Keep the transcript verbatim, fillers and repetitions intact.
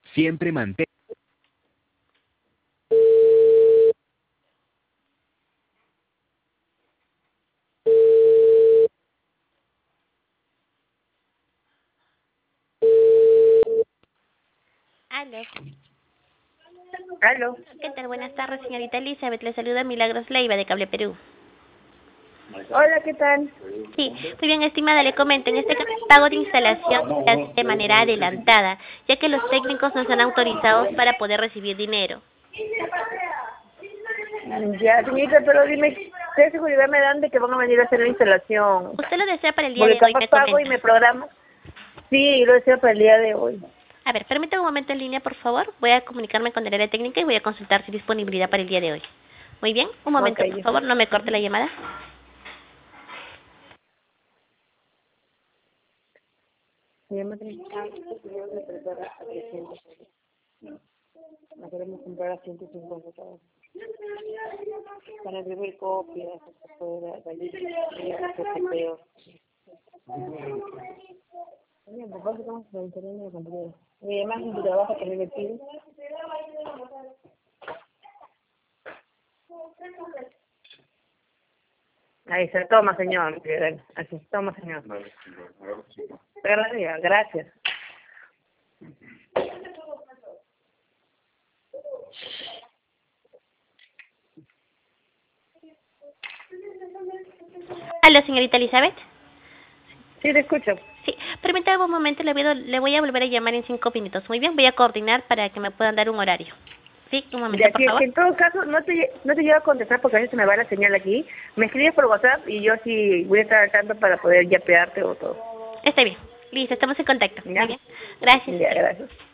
Siempre mantén. Aló. Aló. ¿Qué tal? Buenas tardes, señorita Elizabeth. Le saluda Milagros Leiva, de Cable Perú. Hola, ¿qué tal? Sí, muy bien, estimada, le comento. En este caso, el pago de instalación se hace de manera adelantada, ya que los técnicos no están autorizados para poder recibir dinero. Ya, señorita, pero dime, ¿qué seguridad me dan de que van a venir a hacer la instalación? ¿Usted lo desea para el día Porque de hoy, capaz me pago y comenta? me programa. Sí, lo deseo para el día de hoy. A ver, permítame un momento en línea, por favor. Voy a comunicarme con el área técnica y voy a consultar su disponibilidad para el día de hoy. Muy bien, un Ok, momento, por ya. favor, no me corte la llamada. Mi mamá tiene que a trescientos. La queremos comprar a ciento cincuenta todos. Para imprimir copias, para peor. Oye, papá, que estamos en internet de la compañera. Y además en tu trabajo también le pide. Ahí se toma, señor. Así, toma, señor. Gracias, gracias. Aló, señorita Elizabeth. Sí, te escucho. Sí, permítame un momento, le voy, a, le voy a volver a llamar en cinco minutos. Muy bien, voy a coordinar para que me puedan dar un horario. Sí, un momento, Ya, por si es favor. que en todo caso no te, no te llevo a contestar porque a veces se me va la señal aquí, me escribes por WhatsApp y yo sí voy a estar al tanto para poder yapearte o todo. Está bien. Listo, estamos en contacto. Muy ¿Ya? bien. Gracias. Ya, gracias.